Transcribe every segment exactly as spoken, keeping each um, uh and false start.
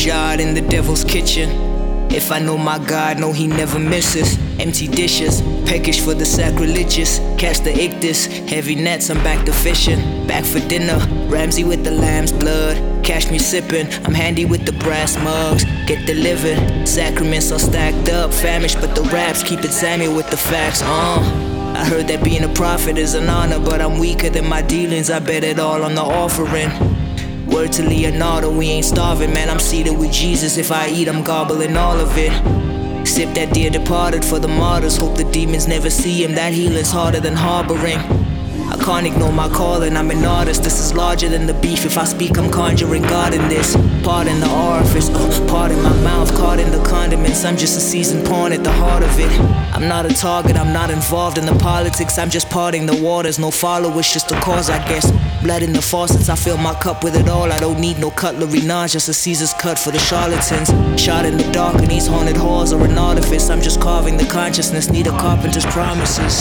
shot in the devil's kitchen. If I know my God, know he never misses. Empty dishes, peckish for the sacrilegious. Catch the ictus, heavy nets, I'm back to fishing. Back for dinner, Ramsey with the lamb's blood. Catch me sipping, I'm handy with the brass mugs. Get delivered, sacraments are stacked up. Famished, but the raps keep it Samuel with the facts, uh I heard that being a prophet is an honor, but I'm weaker than my dealings, I bet it all on the offering. Word to Leonardo, we ain't starving, man, I'm seated with Jesus. If I eat, I'm gobbling all of it. Sip that dear departed for the martyrs. Hope the demons never see him, that healing's harder than harboring. I can't ignore my calling, I'm an artist. This is larger than the beef, if I speak I'm conjuring God in this. Pardon the orifice, uh, pardon my mouth, caught in the condiments. I'm just a seasoned pawn at the heart of it. I'm not a target, I'm not involved in the politics. I'm just parting the waters, no followers, just a cause I guess. Blood in the faucets, I fill my cup with it all. I don't need no cutlery, nah, just a Caesar's cut for the charlatans. Shot in the dark in these haunted halls or an artifice. I'm just carving the consciousness, need a carpenter's promises.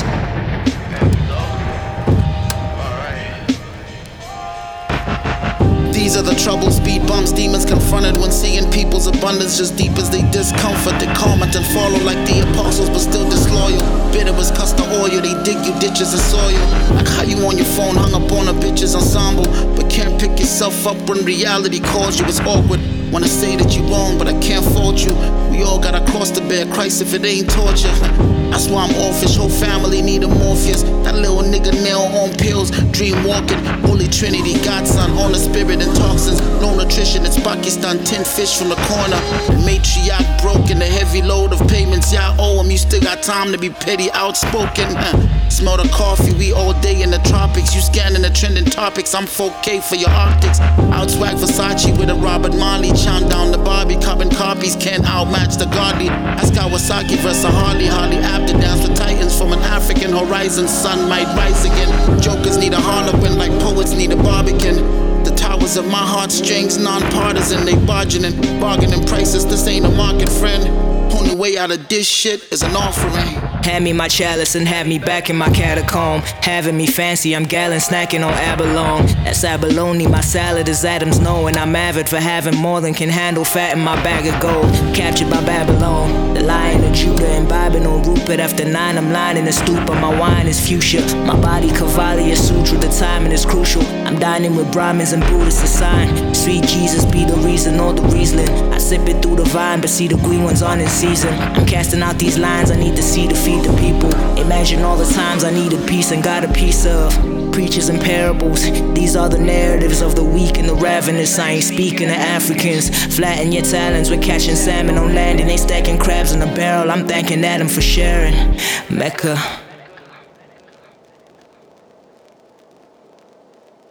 These are the troubles, speed bumps, demons confronted when seeing people's abundance just deep as they discomfort. They comment and follow like the apostles, but still disloyal. Bitter as custard oil, they dig you ditches of soil. Like how you on your phone hung up on a bitch's ensemble, but can't pick yourself up when reality calls you. It's awkward. Wanna say that you wrong, but I can't fault you. We all got a cross to bear, Christ if it ain't torture. That's why I'm offish, whole family need a Morpheus. That little nigga nail on pills, dream walking. Holy Trinity, Godson, on the spirit and toxins. No nutrition, it's Pakistan, ten fish from the corner. The matriarch broken, the heavy load of payments. Y'all owe him, you still got time to be petty, outspoken. Huh. Smell the coffee, we all day in the tropics. You scanning the trending topics, I'm four K for your optics. Outswag Versace with a Robert Marley. Chant down the Barbie, carbon copies can't outmatch the godly. Ask Kawasaki versus Harley. Harley apt to dance with titans from an African horizon. Sun might rise again. Jokers need a harlequin like poets need a barbican. The towers of my heartstrings, non-partisan. They barging and bargaining prices. This ain't a market, friend. Only way out of this shit is an offering. Hand me my chalice and have me back in my catacomb. Having me fancy, I'm gallon snacking on abalone. That's abalone, my salad is Adam's knowing. I'm avid for having more than can handle, fat in my bag of gold. Captured by Babylon, the lion of Judah, imbibing on Rupert. After nine, I'm lying in a stupor, my wine is fuchsia. My body Cavalli, a sutra, the timing is crucial. I'm dining with Brahmins and Buddhists, a sign. Sweet Jesus be the reason or the Riesling. I sip it through the vine, but see the green ones on in season. I'm casting out these lines, I need to see to feed the people. Imagine all the times I needed peace and got a piece of. Preachers and parables, these are the narratives of the weak and the ravenous. I ain't speaking to Africans. Flatten your talons, we're catching salmon on land and they stacking crabs in a barrel. I'm thanking Adam for sharing. Mecca.